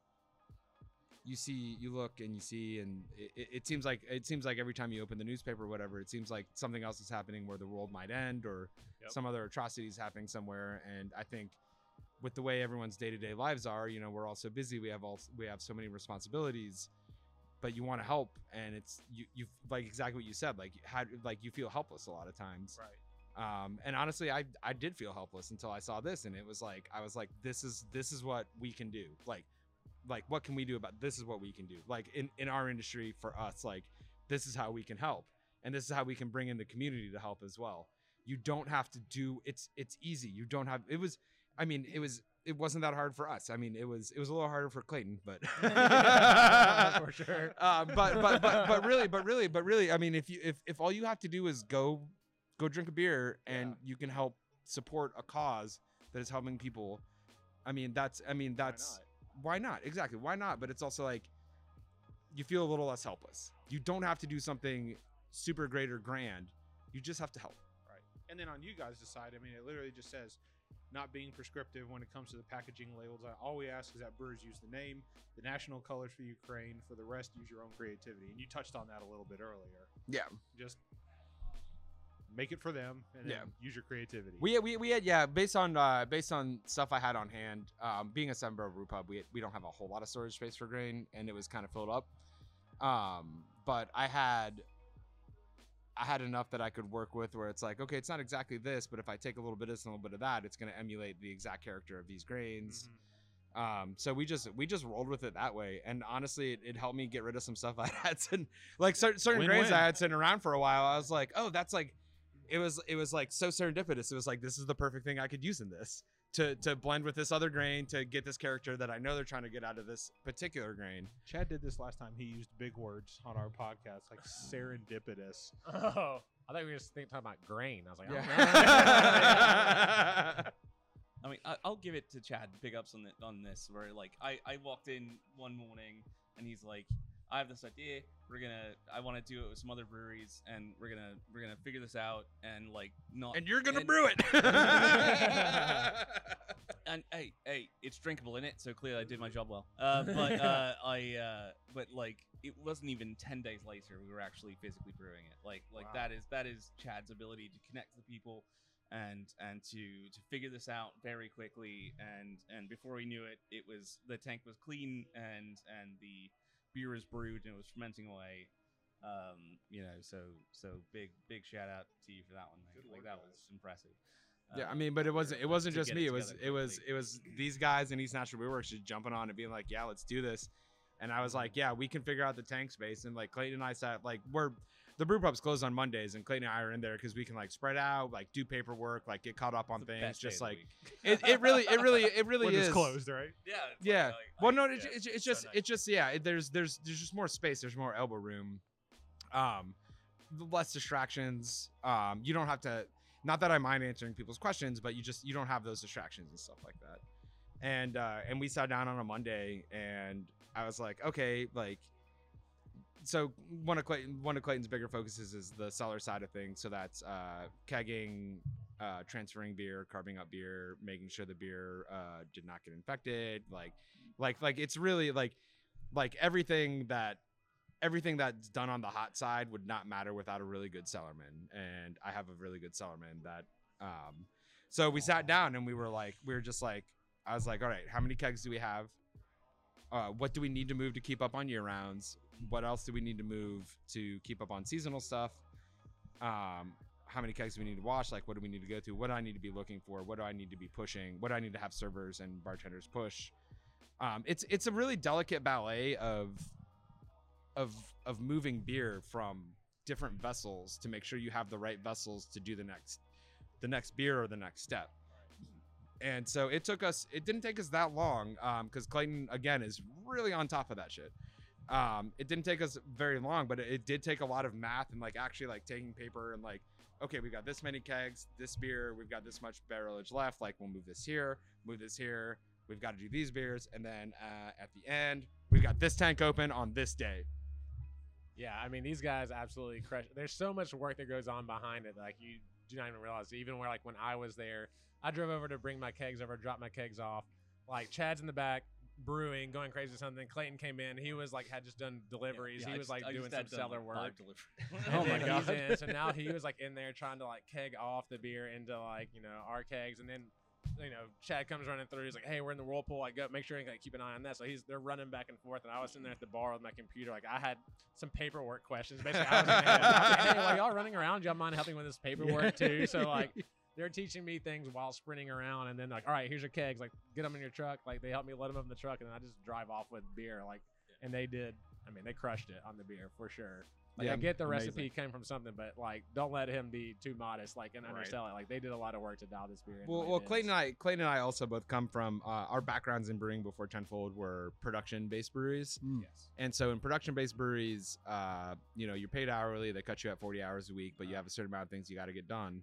you see you look and you see and it, it seems like it seems like every time you open the newspaper or whatever, it seems like something else is happening where the world might end or Yep. some other atrocities happening somewhere. And I think with the way everyone's day-to-day lives are, you know, we're all so busy, we have all we have so many responsibilities, but you want to help, and it's you you like exactly what you said, like how like you feel helpless a lot of times. Right. Um, and honestly, I I did feel helpless until I saw this, and it was like I was like, this is this is what we can do. Like, like what can we do about this? Is what we can do. Like in in our industry for us, like this is how we can help, and this is how we can bring in the community to help as well. You don't have to do it's it's easy. You don't have it was. I mean, it was it wasn't that hard for us. I mean, it was it was a little harder for Clayton, but For sure. Uh, but but but but really, but really, but really, I mean, if you if if all you have to do is go go drink a beer and you can help support a cause that is helping people, I mean, that's I mean that's why not? Why not? Exactly. Why not? But it's also like you feel a little less helpless. You don't have to do something super great or grand. You just have to help. Right. And then on you guys' side, I mean, it literally just says not being prescriptive when it comes to the packaging labels. All we ask is that brewers use the name, the national colors for Ukraine. For the rest, use your own creativity. And you touched on that a little bit earlier. Yeah. Just make it for them and then Yeah. use your creativity. We we we had yeah based on uh based on stuff I had on hand. Um, being a seven barrel brew pub, we we don't have a whole lot of storage space for grain, and it was kind of filled up. Um, but I had I had enough that I could work with where it's like, okay, it's not exactly this, but if I take a little bit of this and a little bit of that, it's going to emulate the exact character of these grains. Mhm. Um, so we just we just rolled with it that way, and honestly, it, it helped me get rid of some stuff I had sitting, like certain certain Win-win. grains I had sitting around for a while. I was like, oh, that's like, it was it was like so serendipitous. It was like, this is the perfect thing I could use in this to to blend with this other grain to get this character that I know they're trying to get out of this particular grain. Chad did this last time. He used big words on our podcast, like serendipitous. Oh, I thought we were just think, talking about grain. I was like, oh, Yeah. I mean, I, I'll give it to Chad. Big ups on the, on this. Where like I, I walked in one morning and he's like, I have this idea. We're gonna. I want to do it with some other breweries, and we're gonna we're gonna figure this out and like not. And you're gonna and- brew it. And hey, hey, it's drinkable in it, so clearly I did my job well. Uh, but uh, I, uh, but like, it wasn't even ten days later we were actually physically brewing it. Like, like Wow. that is that is Chad's ability to connect with people, and and to to figure this out very quickly. And and before we knew it, it was the tank was clean, and and the beer is brewed and it was fermenting away. Um, you know, so so big big shout out to you for that one, mate. Like that was impressive. Yeah, I Um, mean, but it wasn't. It wasn't to just get me. it It was. together It was. quickly. It was these guys in East Nashville Brew Works just jumping on and being like, "Yeah, let's do this." And I was like, "Yeah, we can figure out the tank space." And like Clayton and I sat like we're the brew pub's closed on Mondays, and Clayton and I are in there because we can like spread out, like do paperwork, like get caught up on It's the things. best day Just of the like week. it, it really, it really, it really When is it's closed, right? Yeah. it's Yeah. like, like, Well, I- no, yeah, it's, it's, it's so just nice. it's just yeah. It, there's there's there's just more space. There's more elbow room. Um, less distractions. Um, you don't have to. Not that I mind answering people's questions, but you just you don't have those distractions and stuff like that. And uh, and we sat down on a Monday, and I was like, okay, like. So one of Clayton, one of Clayton's bigger focuses is the cellar side of things. So that's uh, kegging, uh, transferring beer, carving up beer, making sure the beer uh, did not get infected. Like, like, like it's really like, like everything that, everything that's done on the hot side would not matter without a really good cellarman. And I have a really good cellarman that. Um, so we sat down and we were like, we were just like, I was like, all right, how many kegs do we have? Uh, what do we need to move to keep up on year rounds? What else do we need to move to keep up on seasonal stuff? Um, how many kegs do we need to wash? Like, what do we need to go through? What do I need to be looking for? What do I need to be pushing? What do I need to have servers and bartenders push? Um, it's it's a really delicate ballet of of of moving beer from different vessels to make sure you have the right vessels to do the next the next beer or the next step. And so it took us, it didn't take us that long because Clayton, again, is really on top of that shit. Um, it didn't take us very long, but it, it did take a lot of math and like actually like taking paper and like, okay, we've got this many kegs, this beer, we've got this much barrelage left. Like we'll move this here, move this here. We've got to do these beers. And then uh, at the end, we've got this tank open on this day. Yeah, I mean, these guys absolutely crush. There's so much work that goes on behind it, like you do not even realize. Even where, like, when I was there, I drove over to bring my kegs over, drop my kegs off. Like, Chad's in the back brewing, going crazy or something. Clayton came in. He was like, had just done deliveries. Yeah, he I was just- like I doing just some had done, cellar like, work. five deliveries. And Oh my then he's God. in, so now he was like in there trying to like keg off the beer into like, you know, our kegs. And then you know, Chad comes running through. He's like, "Hey, we're in the whirlpool. I go make sure you like, keep an eye on that." So he's they're running back and forth, and I was sitting there at the bar with my computer. Like I had some paperwork questions. Basically, I was in there, I was like, "Hey, while y'all running around, y'all mind helping with this paperwork too?" So like. They're teaching me things while sprinting around, and then like, all right, here's your kegs. Like, get them in your truck. Like, they help me load them up in the truck, and then I just drive off with beer. Like, and they did. I mean, they crushed it on the beer for sure. Like, Yeah, I get the amazing. recipe came from something, but like, don't let him be too modest. Like, and Right. undersell it. Like, they did a lot of work to dial this beer in. the Well, way well, it is. Clayton and I, Clayton and I also both come from uh, our backgrounds in brewing before Tenfold were production-based breweries, Yes. and so in production-based breweries, uh, you know, you're paid hourly. They cut you at forty hours a week, but you have a certain amount of things you got to get done,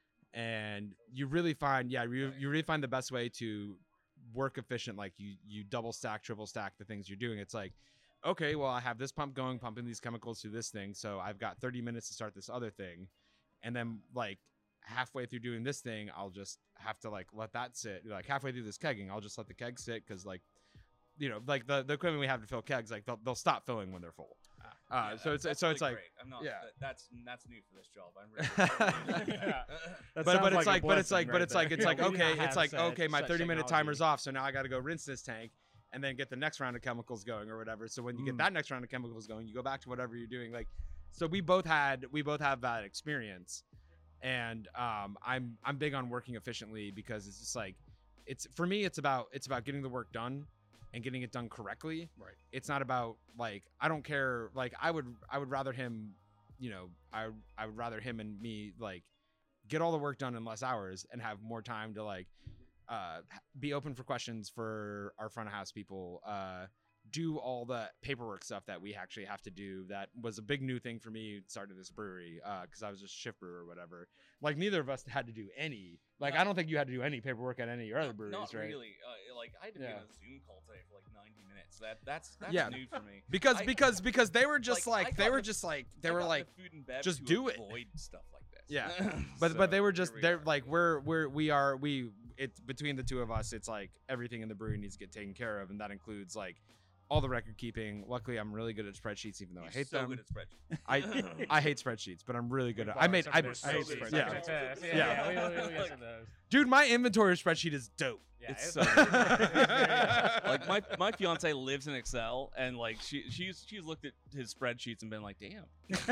and you really find, yeah, you you really find the best way to work efficient. Like you you double stack, triple stack the things you're doing. It's like, okay, well, I have this pump going, pumping these chemicals through this thing, so I've got thirty minutes to start this other thing, and then like halfway through doing this thing, I'll just have to like let that sit. Like halfway through this kegging, I'll just let the keg sit because like, you know, like the, the equipment we have to fill kegs, like they'll, they'll stop filling when they're full. Uh, Yeah, so it's that's so it's really like, great. I'm not. yeah. that- that's that's new for this job. I'm really. Yeah. That but sounds but it's like a like but it's like blessing but right it's like there. it's like Yeah, we do okay, not it's have like such- okay, my such thirty minute timer's technology. off, so now I got to go rinse this tank and then get the next round of chemicals going or whatever. So when you get Mm. that next round of chemicals going, you go back to whatever you're doing. Like, so we both had we both have that experience, and um, I'm I'm big on working efficiently because it's just like it's for me it's about it's about getting the work done and getting it done correctly. Right. It's not about like I don't care like I would I would rather him, you know, I I would rather him and me like get all the work done in less hours and have more time to like uh be open for questions for our front of house people, uh do all the paperwork stuff that we actually have to do. That was a big new thing for me starting this brewery, uh because I was just shift brewer or whatever. Like neither of us had to do any like No. I don't think you had to do any paperwork at any of your other Not- breweries, Not right? really. Uh, like I had to be Yeah. in a Zoom call today for like ninety minutes. That that's that's Yeah. new for me. Because I- because because they were just like, like, I they got were the- just like they I were got like the food and bev just to do it. avoid stuff like this. Yeah. but but So, they were just here we they're are. like we're we're we are we it's between the two of us, it's like everything in the brewery needs to get taken care of, and that includes like all the record keeping. Luckily I'm really good at spreadsheets, even though You're I hate so them. good at spreadsheets. I I hate spreadsheets, but I'm really good We at I borrowed made some I, of those I so hate good spreadsheets. spreadsheets. Yeah. Yeah, Yeah. yeah, we, we, we got some of those. Dude, my inventory spreadsheet is dope. Yeah, It's it's so very- good. it's very- like my my fiance lives in Excel, and like she she's she's looked at his spreadsheets and been like, damn.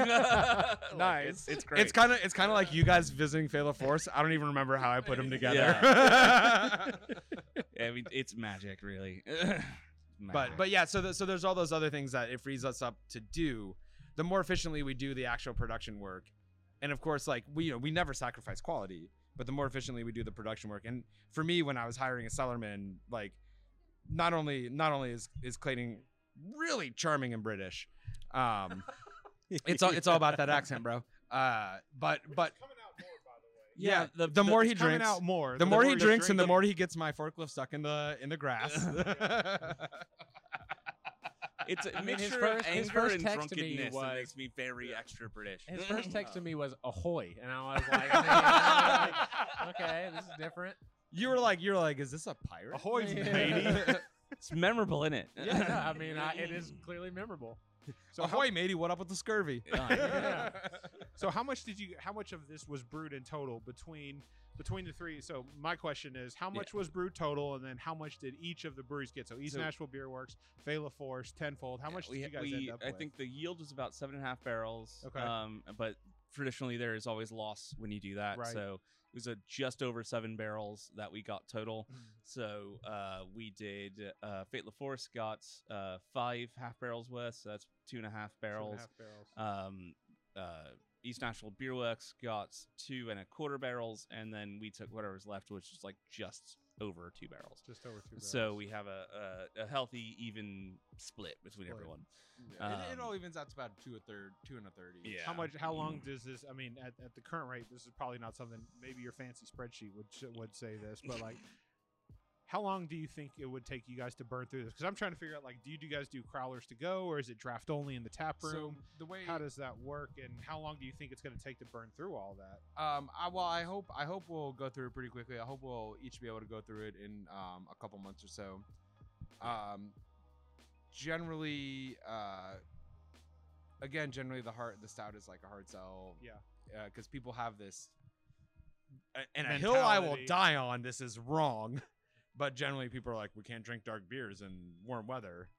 Like, Nice. It's, it's great. It's kind of it's kind of like you guys visiting Fatal Force. I don't even remember how I put them together. I mean, it's magic, really. but but yeah, so th- so there's all those other things that it frees us up to do. The more efficiently we do the actual production work, and of course, like we you know we never sacrifice quality, but the more efficiently we do the production work. And for me, when I was hiring a cellarman, like not only not only is is Clayton really charming and British, um, it's all it's all about that accent, bro. Uh, but but yeah, the, the more he coming drinks, out more. the more he the drinks, and the drink- more he gets my forklift stuck in the in the grass. It's a I mean, his mixture first- of his anger first and text to me drunkenness that was- makes me very extra British. His first text to me was "ahoy," and I was like, I mean, I was like, "Okay, this is different." You were like, you're like, is this a pirate? Ahoy, Yeah. matey. It's memorable, isn't it? Yeah, no, I mean, I, it is clearly memorable. So how, Ahoy, matey! What up with the scurvy? Yeah. so how much did you? How much of this was brewed in total between between the three? So my question is, how much was brewed total, and then how much did each of the breweries get? So East So- Nashville Beer Works, Fela Force, Tenfold. How much we, did you guys we, end up I with? think the yield was about seven and a half barrels. Okay. Um, but traditionally there is always loss when you do that. Right. So it was a just over seven barrels that we got total. Mm. So uh, we did uh, Fate La Force got uh, five half barrels worth. So that's two and a half Two and a barrels. half barrels. Um, uh, East Nashville Beer Works got two and a quarter barrels, and then we took whatever's left, which is like just over two barrels. Just over two. Barrels. So we have a, a, a healthy, even split between Split. everyone. it, it Um, all evens out to about two a third, two and a thirty. Yeah. How much? How long does this? I mean, at, at the current rate, this is probably not something. Maybe your fancy spreadsheet would sh- would say this, but like, how long do you think it would take you guys to burn through this? Because I'm trying to figure out, like, do you, do you guys do crowlers to go, or is it draft only in the tap So room? the way How does that work, and how long do you think it's going to take to burn through all that? Um, I, well, I hope I hope we'll go through it pretty quickly. I hope we'll each be able to go through it in um, a couple months or so. Um, generally, uh, again, generally the hard the stout is like a hard sell. Yeah. Because people have this. and a hill I will mentality. die on. This is wrong. But generally, people are like, we can't drink dark beers in warm weather.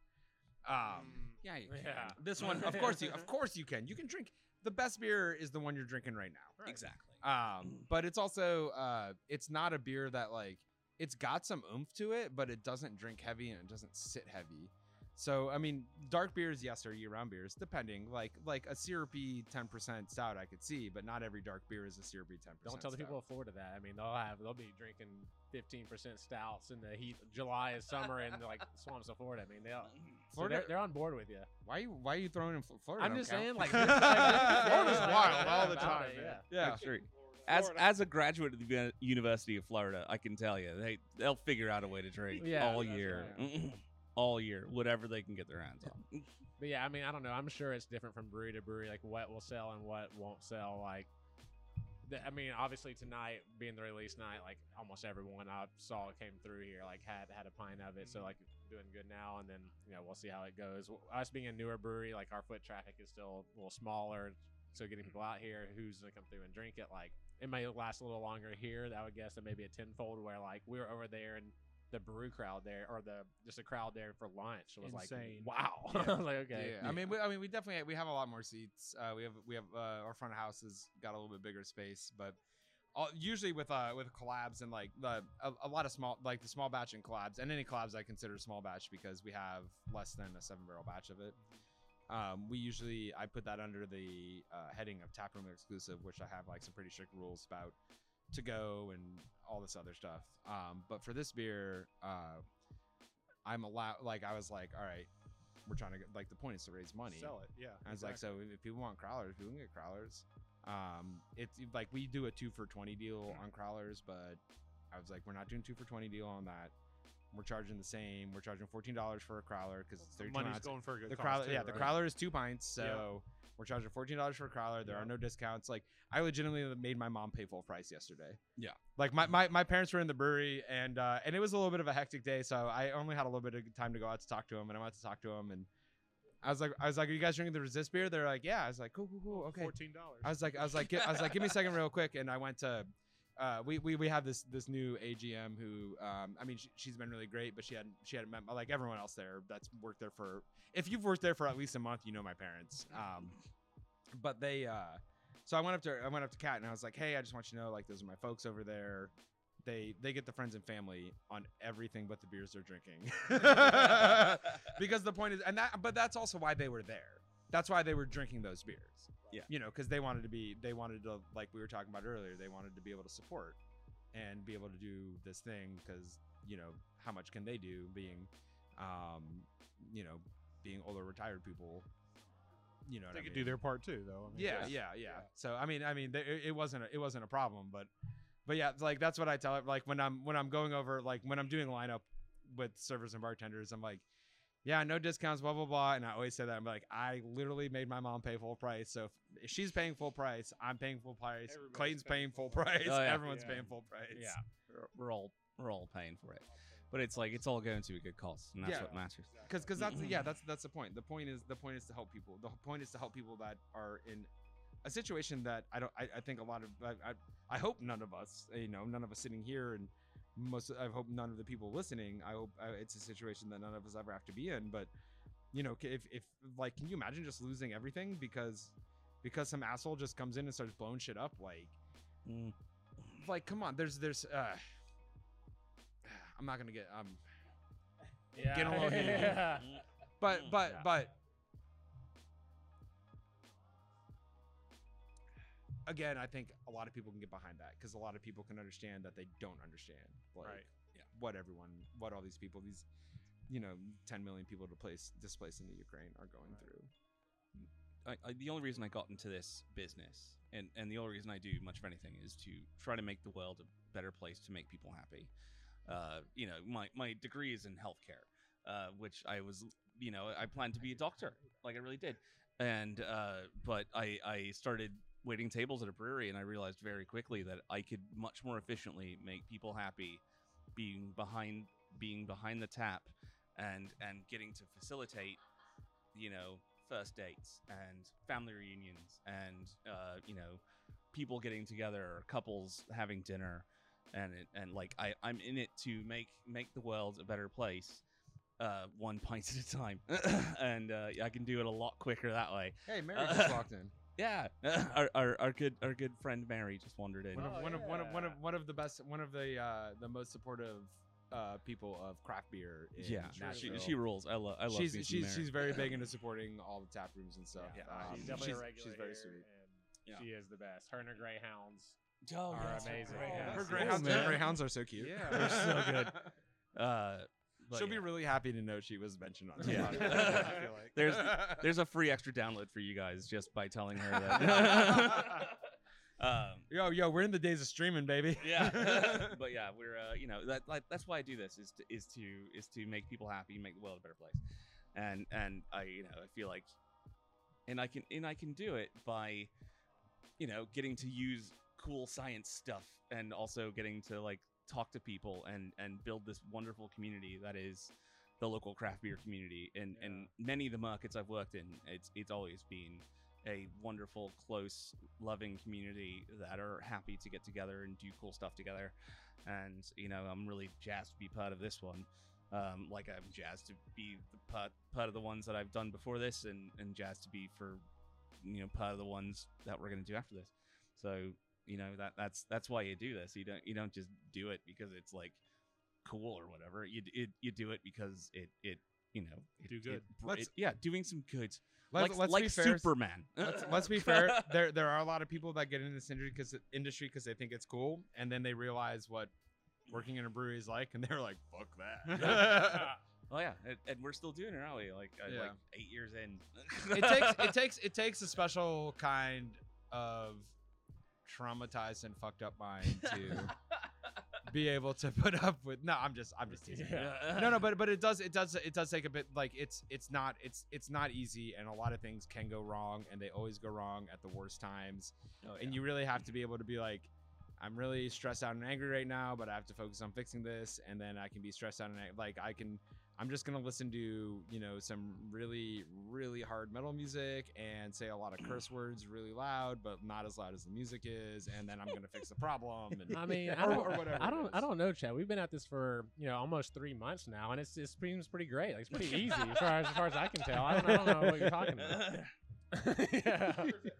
Um, yeah, you can. Yeah. This one, of course you, of course you can. You can drink. The best beer is the one you're drinking right now. Exactly. Um, but it's also, uh, it's not a beer that like, it's got some oomph to it, but it doesn't drink heavy and it doesn't sit heavy. So I mean, dark beers, yes, are year-round beers, depending. Like like a syrupy ten percent stout, I could see, but not every dark beer is a syrupy ten percent. Don't tell the people of Florida that. I mean, they'll have they'll be drinking fifteen percent stouts in the heat. July is summer in like swamps of Florida. I mean, they'll so Florida- they're, they're on board with you. Why you why are you throwing in Fl- Florida? I'm don't just count. saying, like, Florida's like, wild yeah, all the about time, it, man. yeah. Yeah. That's true. As as a graduate of the Uni- University of Florida, I can tell you they they'll figure out a way to drink Yeah, all that's year, right. all year, whatever they can get their hands on. But yeah, I mean, I don't know. I'm sure it's different from brewery to brewery, like what will sell and what won't sell. Like, the, I mean, obviously tonight being the release night, like almost everyone I saw came through here, like had had a pint of it. So like doing good now, and then you know we'll see how it goes. Us being a newer brewery, like our foot traffic is still a little smaller, so getting people out here who's gonna come through and drink it, like it may last a little longer here. I would guess that maybe a tenfold where like we were over there and the brew crowd there, or the just a crowd there for lunch was Insane. like wow. I was like, okay, Yeah, I mean, we, I mean, we definitely we have a lot more seats. Uh, we have we have uh, our front of house has got a little bit bigger space, but all, usually with uh with collabs and like the a, a lot of small like the small batch and collabs and any collabs I consider small batch because we have less than a seven barrel batch of it. Um, we usually I put that under the uh, heading of taproom exclusive, which I have like some pretty strict rules about to go and all this other stuff. Um, but for this beer, uh, I'm allowed. Like I was like, all right, we're trying to get like the point is to raise money. Sell it, yeah. I was like, so if people want crawlers, we can get crawlers. Um, it's like we do a two for twenty deal on crawlers, but I was like, we're not doing two for twenty deal on that. We're charging the same. We're charging fourteen dollars for a crawler because it's thirty-two money's ounce. going for a good The cause, crowler, too, yeah, the right? crowler is two pints, so Yep. we're charging fourteen dollars for a crowler. There Yep. are no discounts. Like I legitimately made my mom pay full price yesterday. Yeah. Like my, my, my parents were in the brewery and uh, and it was a little bit of a hectic day, so I only had a little bit of time to go out to talk to him, and I went to talk to him, and I was like, I was like, are you guys drinking the Resist beer? They're like, yeah. I was like, cool, cool, cool, okay. Fourteen dollars. I was like, I was like, gi- I was like, give me a second, real quick, and I went to. Uh, we, we we have this this new A G M who um I mean she, she's been really great, but she hadn't she hadn't met like everyone else there that's worked there for if you've worked there for at least a month, you know my parents. Um, but they uh so I went up to I went up to Kat and I was like, hey, I just want you to know like those are my folks over there. They they get the friends and family on everything but the beers they're drinking. Because the point is, and that but that's also why they were there. That's why they were drinking those beers. Yeah. You know, because they wanted to be, they wanted to, like we were talking about earlier, they wanted to be able to support and be able to do this thing because, you know, how much can they do being, um, you know, being older retired people, you know what They I could mean? do their part too, though. I mean, Yeah, yeah, yeah. So I mean, I mean, th- it, it wasn't, a, it wasn't a problem, but, but yeah, like that's what I tell it. Like when I'm, when I'm going over, like when I'm doing lineup with servers and bartenders, I'm like, yeah, no discounts, blah, blah, blah. And I always say that. I'm like, I literally made my mom pay full price. So if, if she's paying full price, I'm paying full price. Everybody's Clayton's paying paying full full price. Oh, yeah. Everyone's Yeah. paying full price. Yeah. We're, we're all we're all paying for it, but it's like it's all going to a good cause, and that's Yeah. what matters. Because because that's yeah that's that's the point. The point is the point is to help people. The point is to help people that are in a situation that I don't. I, I think a lot of I, I I hope none of us you know none of us sitting here and most I hope none of the people listening. I hope uh, it's a situation that none of us ever have to be in. But you know if if like can you imagine just losing everything because because some asshole just comes in and starts blowing shit up like Mm. like come on there's there's uh I'm not gonna get um Yeah. Get a little heated. Yeah. but but Yeah. but again I think a lot of people can get behind that because a lot of people can understand that they don't understand like Right. Yeah. what everyone what all these people these you know ten million people to place displaced in the Ukraine are going through. I, I, the only reason I got into this business, and, and the only reason I do much of anything, is to try to make the world a better place to make people happy. Uh, you know, my, my degree is in healthcare, uh, which I was, you know, I planned to be a doctor, like I really did. And uh, but I, I started waiting tables at a brewery, and I realized very quickly that I could much more efficiently make people happy being behind being behind the tap and and getting to facilitate, you know, first dates and family reunions and uh, you know people getting together, or couples having dinner, and it, and like I I'm in it to make make the world a better place, uh, one pint at a time, and uh, I can do it a lot quicker that way. Hey, Mary just walked in. Yeah, our, our our good our good friend Mary just wandered in. One of Oh, one of one of one of yeah. one of the best, one of the uh, the most supportive uh, people of craft beer in Yeah, she, Nashville. she rules. I love I love she's me some she's Mary. she's very big into supporting all the tap rooms and stuff. Yeah, Um, she's definitely she's, a regular she's very here, sweet. and Yeah. she is the best. Her and her greyhounds. Oh, are yes, amazing. right. Yeah. Her Yes. greyhounds, Oh, her man. greyhounds are so cute. Yeah. They're so good. Uh, but She'll yeah. be really happy to know she was mentioned on. the Yeah. podcast, I feel like. There's there's a free extra download for you guys just by telling her that. um, yo yo, we're in the days of streaming, baby. yeah, but yeah, we're uh, you know that like that's why I do this is to, is to is to make people happy, make the world a better place, and and I you know I feel like, and I can and I can do it by, you know, getting to use cool science stuff and also getting to like talk to people and and build this wonderful community that is the local craft beer community. And and many of the markets I've worked in, it's it's always been a wonderful, close, loving community that are happy to get together and do cool stuff together. And you know, I'm really jazzed to be part of this one. Um, like I'm jazzed to be the part part of the ones that I've done before this, and and jazzed to be for, you know, part of the ones that we're gonna do after this. So you know that that's that's why you do this. You don't you don't just do it because it's like cool or whatever. You d- it, you do it because it it you know it, Do good. It, br- Let's- it- yeah, doing some good. Let's, like let's like be fair. Superman. Let's, let's be fair. There there are a lot of people that get into this industry because industry because they think it's cool, and then they realize what working in a brewery is like, and they're like, "Fuck that." Oh yeah, and, and we're still doing it, aren't we? Like uh, Yeah. like eight years in. it takes it takes it takes a special kind of traumatized and fucked up mind to be able to put up with. No, I'm just I'm just teasing. Yeah. No, no, but but it does it does it does take a bit. Like it's it's not it's it's not easy, and a lot of things can go wrong, and they always go wrong at the worst times. Oh, And you really have to be able to be like, I'm really stressed out and angry right now, but I have to focus on fixing this, and then I can be stressed out and ang- like I can. I'm just gonna listen to, you know, some really, really hard metal music and say a lot of curse words really loud, but not as loud as the music is, and then I'm gonna fix the problem. And, I mean, I or, don't, or whatever. I it don't, I is. don't know, Chad. We've been at this for you know almost three months now, and it's it seems pretty great. Like, it's pretty easy as far as, as far as I can tell. I don't, I don't know what you're talking about. yeah.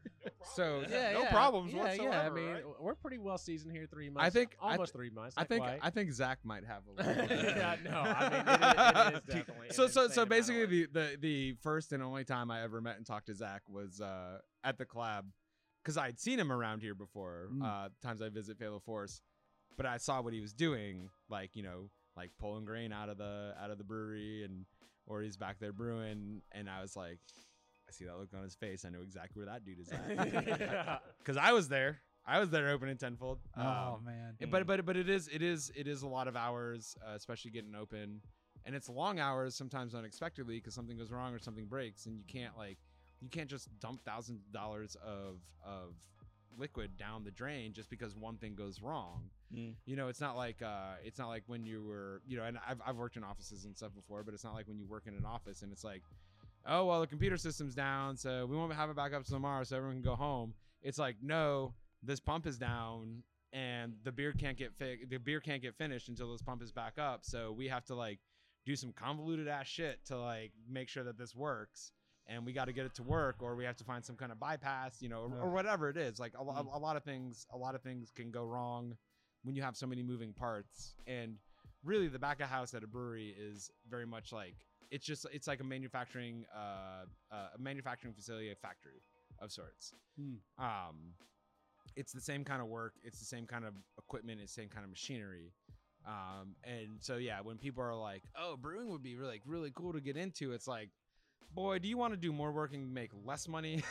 So Yeah, no yeah. problems yeah, whatsoever. Yeah, I mean, right? we're pretty well seasoned here. Three months. think- I almost th- three months. I not think quite. I think Zach might have a little. bit. yeah, no, I mean, it is, it is definitely. an so so insane so amount of basically work. the, the the first and only time I ever met and talked to Zach was uh at the collab, because I'd seen him around here before, Mm. uh times I visit Palo Force, but I saw what he was doing, like, you know, like pulling grain out of the out of the brewery, and or he's back there brewing, and I was like, I see that look on his face, I know exactly where that dude is at. yeah. Because I was there. I was there opening Tenfold. Oh Um, man. it- But but but it is it is it is a lot of hours, uh, especially getting open, and it's long hours sometimes unexpectedly because something goes wrong or something breaks, and you can't like you can't just dump thousands of dollars of of liquid down the drain just because one thing goes wrong. Mm. You know, it's not like uh, it's not like when you were, you know, and I've I've worked in offices and stuff before, but it's not like when you work in an office and it's like, oh well, the computer system's down, so we won't have it back up till tomorrow, so everyone can go home. It's like, no, this pump is down and the beer can't get fi- the beer can't get finished until this pump is back up, so we have to like do some convoluted ass shit to like make sure that this works, and we got to get it to work, or we have to find some kind of bypass, you know, or, or whatever it is. Like a, lo- a lot of things a lot of things can go wrong when you have so many moving parts. And really the back of house at a brewery is very much like it's just it's like a manufacturing uh, uh a manufacturing facility, a factory of sorts. Hmm. um it's the same kind of work, it's the same kind of equipment, it's the same kind of machinery. Um and so yeah, when people are like, oh, brewing would be really like really cool to get into, it's like, boy, do you want to do more work and make less money?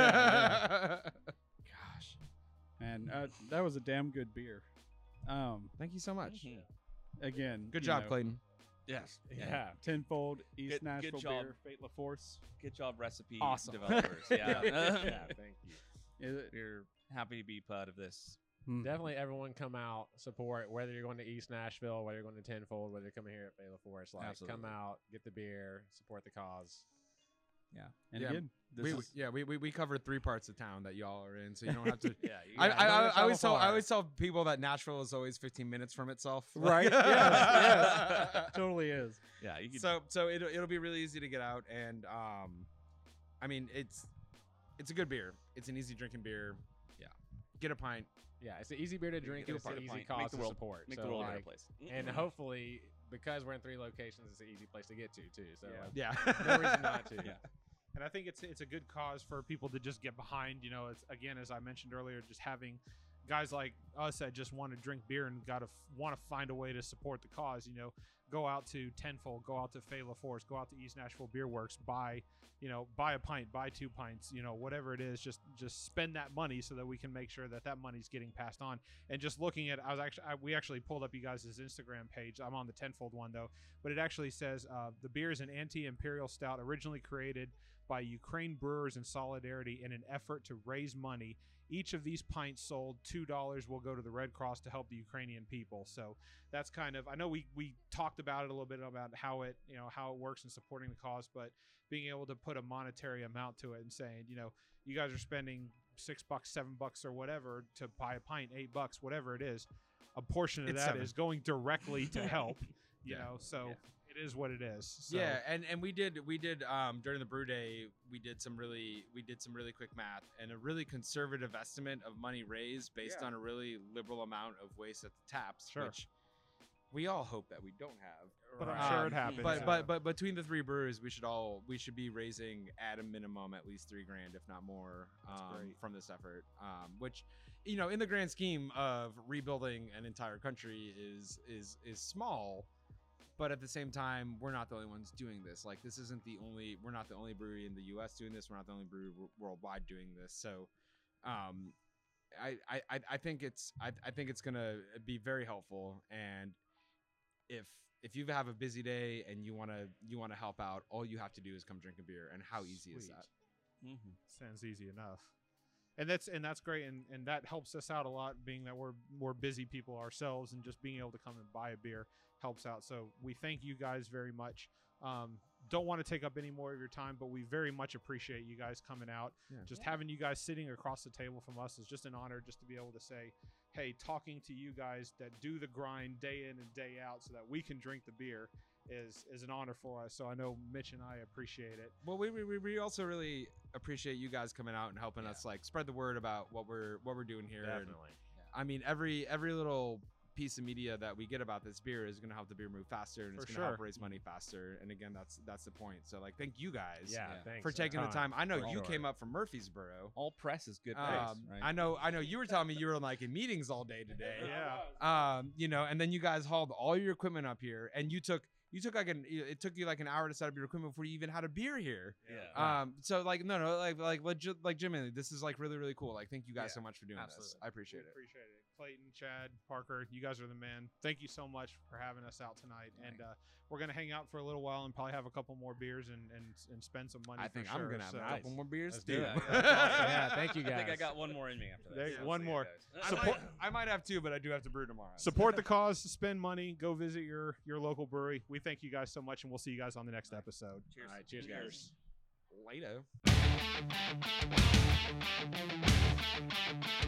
yeah. Gosh, man, uh, that was a damn good beer. Um, Thank you so much. again, Good you job, know, Clayton. Yes. Yeah. Tenfold, East Good- good Nashville job. beer, Fate La Force. Good job, recipe Awesome. developers. Yeah. yeah, thank you. Is We're happy to be part of this. Hmm. Definitely, everyone come out, support. Whether you're going to East Nashville, whether you're going to Tenfold, whether you're coming here at Bela Forest, like Absolutely. come out, get the beer, support the cause. Yeah. And Yeah, again, this We, is yeah, we, we we covered three parts of town that y'all are in, so you don't have to. Yeah, you I, gotta- I, you I, gotta I always tell travel I far. always tell people that Nashville is always fifteen minutes from itself. right. yes, yes, totally is. yeah, you could, So so it'll it'll be really easy to get out, and um, I mean it's it's a good beer. It's an easy drinking beer. Yeah, get a pint. Yeah, it's an easy beer to drink. do And a it's an part- easy pint. cause Make the to world- support. make so the world a better like, place. and hopefully, because we're in three locations, it's an easy place to get to too. So Yeah. like, Yeah, no reason not to. Yeah. And I think it's it's a good cause for people to just get behind. You know, it's again, as I mentioned earlier, just having guys like us that just want to drink beer and got to f- want to find a way to support the cause. You know, go out to Tenfold, go out to Fela Force, go out to East Nashville Beer Works, buy, you know, buy a pint, buy two pints, you know, whatever it is. Just just spend that money so that we can make sure that that money's getting passed on. And just looking at, I was actually I, we actually pulled up you guys' Instagram page. I'm on the Tenfold one though, but it actually says uh, the beer is an anti-imperial stout originally created by Ukraine brewers in solidarity in an effort to raise money. Each of these pints sold two dollars will go to the Red Cross to help the Ukrainian people. So that's kind of, I know we we talked about it a little bit about how it, you know, how it works in supporting the cause, but being able to put a monetary amount to it and saying, you know, you guys are spending six bucks, seven bucks or whatever to buy a pint, eight bucks, whatever it is, a portion of It's that seven. is going directly to help, you Yeah. know, so Yeah. it is what it is. So. yeah, and and we did we did um during the brew day we did some really we did some really quick math and a really conservative estimate of money raised based Yeah. on a really liberal amount of waste at the taps, Sure. which we all hope that we don't have. But I'm Right. sure Um, it happens. But yeah. but but between the three brewers, we should all we should be raising at a minimum at least three grand, if not more, That's um, great. from this effort. Um, which, you know, in the grand scheme of rebuilding an entire country, is is is small. But at the same time, we're not the only ones doing this. Like, this isn't the only. We're not the only brewery in the U S doing this. We're not the only brewery w- worldwide doing this. So, um, I I I- I think it's I I think it's gonna be very helpful. And if if you have a busy day and you wanna you wanna help out, all you have to do is come drink a beer. And how easy is Sweet. that? Mhm. Sounds easy enough. And that's and that's great, and, and that helps us out a lot, being that we're we're busy people ourselves, and just being able to come and buy a beer helps out. So we thank you guys very much. Um, don't want to take up any more of your time, but we very much appreciate you guys coming out. Yeah. Just having you guys sitting across the table from us is just an honor, just to be able to say, hey, talking to you guys that do the grind day in and day out so that we can drink the beer is is an honor for us. So I know Mitch and I appreciate it. Well, we, we, we also really appreciate you guys coming out and helping Yeah. us like spread the word about what we're what we're doing here. And, Definitely. I mean, every every little piece of media that we get about this beer is going to help the beer move faster, and For it's going to help sure. raise money faster. And again, that's that's the point. So like, thank you guys Yeah, Yeah. thanks for a taking the ton. time. I know For you sure. came up from Murfreesboro. All press is good press, Um, right? I know I know you were telling me you were like in meetings all day today. Yeah. Um, you know, and then you guys hauled all your equipment up here, and you took you took like an it took you like an hour to set up your equipment before you even had a beer here. Yeah. Um, so like no no like like legit like Jimmy, this is like really really cool. Like thank you guys Yeah, so much for doing this. absolutely. I appreciate it. Appreciate it. Clayton, Chad, Parker, you guys are the man. Thank you so much for having us out tonight. And uh, we're gonna hang out for a little while and probably have a couple more beers and and, and spend some money. I for think sure. I'm gonna have So a couple more beers Let's too. do Yeah, it. yeah, that's awesome. Yeah, thank you I think I guys. got one more in me after There- this. one more. I, Support- might, I might have two, but I do have to brew tomorrow. Support the cause. Spend money. Go visit your your local brewery. We thank you guys so much, and we'll see you guys on the next episode. Cheers. All right, cheers, guys. Later.